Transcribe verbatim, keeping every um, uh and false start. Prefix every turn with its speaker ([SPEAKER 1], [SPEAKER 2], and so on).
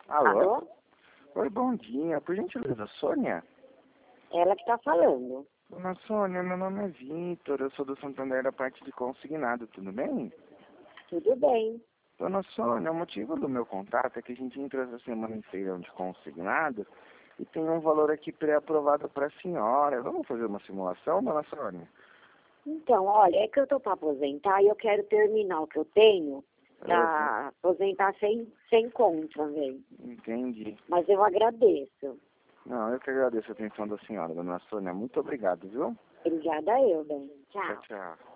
[SPEAKER 1] Alô?
[SPEAKER 2] Alô?
[SPEAKER 1] Oi, bom dia. Por gentileza, Sônia?
[SPEAKER 2] Ela que tá falando.
[SPEAKER 1] Dona Sônia, meu nome é Vitor, eu sou do Santander da parte de consignado, tudo bem?
[SPEAKER 2] Tudo bem.
[SPEAKER 1] Dona Sônia, o motivo do meu contato é que a gente entrou essa semana em feirão de consignado e tem um valor aqui pré-aprovado para a senhora. Vamos fazer uma simulação, dona Sônia?
[SPEAKER 2] Então, olha, é que eu tô para aposentar e eu quero terminar o que eu tenho
[SPEAKER 1] Eu
[SPEAKER 2] para aposentar sem, sem conta, velho.
[SPEAKER 1] entendi.
[SPEAKER 2] Mas eu agradeço.
[SPEAKER 1] Não, eu que agradeço a atenção da senhora, dona Sônia. Muito obrigado, viu?
[SPEAKER 2] Obrigada eu, bem.
[SPEAKER 1] Tchau,
[SPEAKER 2] Tchau.
[SPEAKER 1] tchau.